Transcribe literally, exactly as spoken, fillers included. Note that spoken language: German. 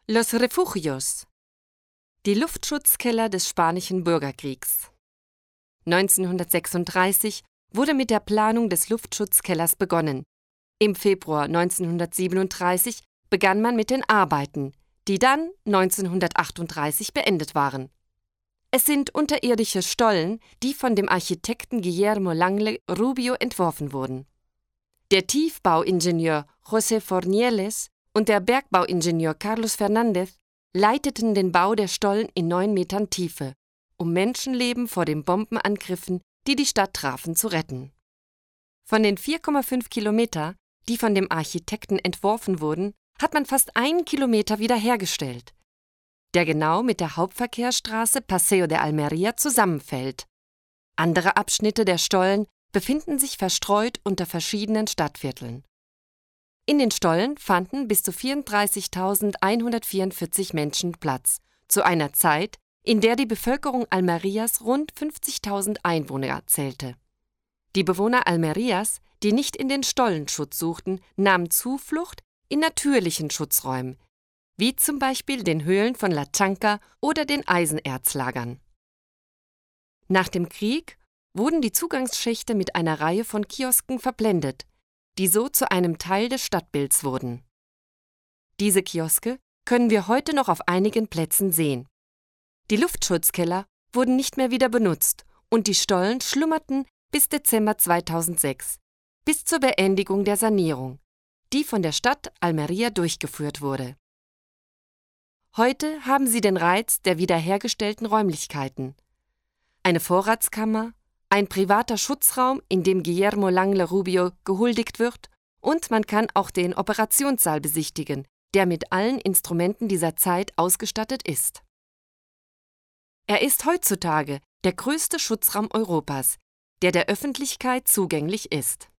Los Refugios. Die Luftschutzkeller des Spanischen Bürgerkriegs. neunzehnhundertsechsunddreißig wurde mit der Planung des Luftschutzkellers begonnen. Im Februar neunzehnhundertsiebenunddreißig begann man mit den Arbeiten, die dann neunzehnhundertachtunddreißig beendet waren. Es sind unterirdische Stollen, die von dem Architekten Guillermo Langle Rubio entworfen wurden. Der Tiefbauingenieur José Fornieles und der Bergbauingenieur Carlos Fernández leiteten den Bau der Stollen in neun Metern Tiefe, um Menschenleben vor den Bombenangriffen, die die Stadt trafen, zu retten. Von den vier Komma fünf Kilometer, die von dem Architekten entworfen wurden, hat man fast einen Kilometer wiederhergestellt, der genau mit der Hauptverkehrsstraße Paseo de Almería zusammenfällt. Andere Abschnitte der Stollen befinden sich verstreut unter verschiedenen Stadtvierteln. In den Stollen fanden bis zu vierunddreißigtausendeinhundertvierundvierzig Menschen Platz, zu einer Zeit, in der die Bevölkerung Almerías rund fünfzigtausend Einwohner zählte. Die Bewohner Almerías, die nicht in den Stollen Schutz suchten, nahmen Zuflucht in natürlichen Schutzräumen, wie zum Beispiel den Höhlen von La Chanca oder den Eisenerzlagern. Nach dem Krieg wurden die Zugangsschächte mit einer Reihe von Kiosken verblendet, die so zu einem Teil des Stadtbilds wurden. Diese Kioske können wir heute noch auf einigen Plätzen sehen. Die Luftschutzkeller wurden nicht mehr wieder benutzt und die Stollen schlummerten bis Dezember zweitausendsechs, bis zur Beendigung der Sanierung, die von der Stadt Almería durchgeführt wurde. Heute haben sie den Reiz der wiederhergestellten Räumlichkeiten. Eine Vorratskammer, ein privater Schutzraum, in dem Guillermo Langle Rubio gehuldigt wird, und man kann auch den Operationssaal besichtigen, der mit allen Instrumenten dieser Zeit ausgestattet ist. Er ist heutzutage der größte Schutzraum Europas, der der Öffentlichkeit zugänglich ist.